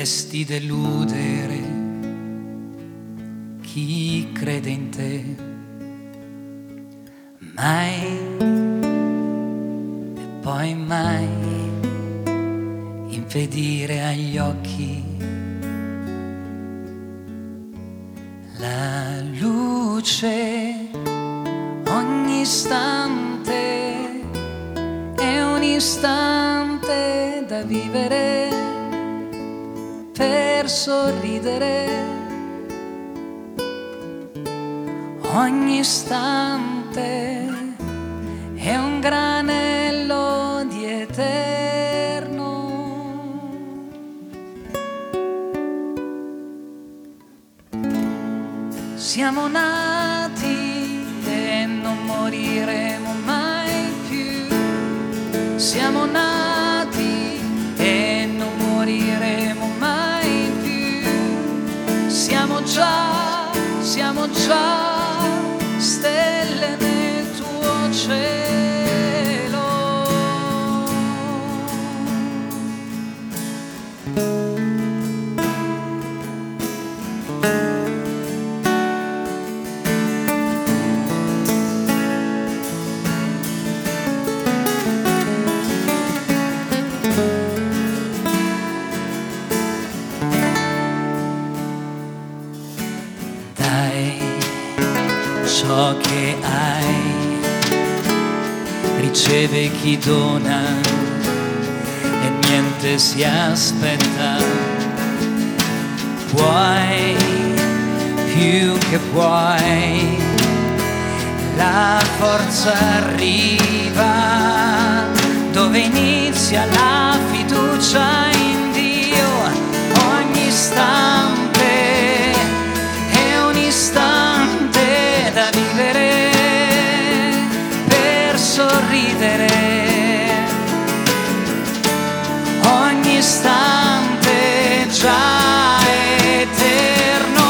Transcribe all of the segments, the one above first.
potresti deludere chi crede in te, mai e poi mai impedire agli occhi la luce. Ogni istante è un istante da vivere per sorridere. Ogni istante è un granello di eterno. Siamo nati e non moriremo mai più. Siamo nati e non moriremo mai più. Siamo già stelle nel tuo cielo. Dai ciò che hai, riceve chi dona e niente si aspetta. Puoi più che puoi, la forza arriva dove inizia la fiducia in Dio. Ogni istante è un istante da vivere per sorridere. Ogni istante già eterno.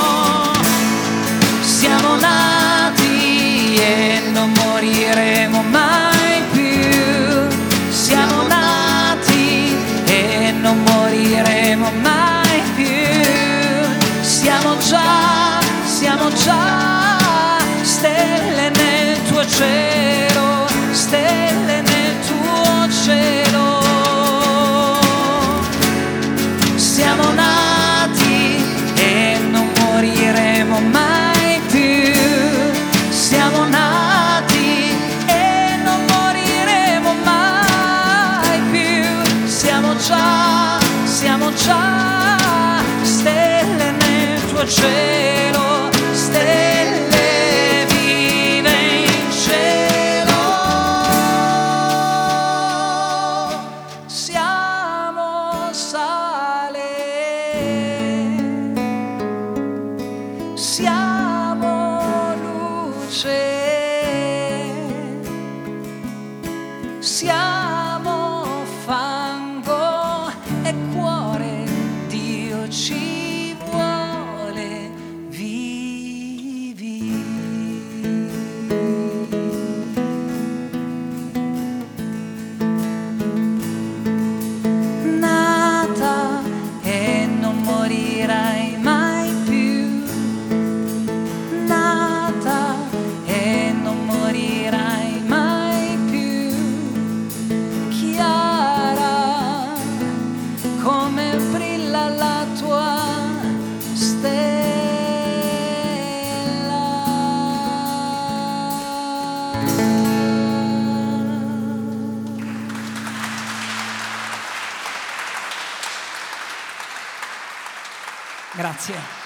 Siamo nati e non moriremo mai più. Siamo nati e non moriremo mai più. Siamo già stelle nel tuo cielo, stelle nel tuo cielo. Siamo nati e non moriremo mai più. Siamo nati e non moriremo mai più. Siamo già stelle nel tuo cielo, stelle vive in cielo. Siamo sale, siamo luce, siamo fango e cuore. Dio ci vuole vivi. Nata e non morirai mai più. Nata e non morirai mai più. Chiara come brilla la tua stella. Grazie.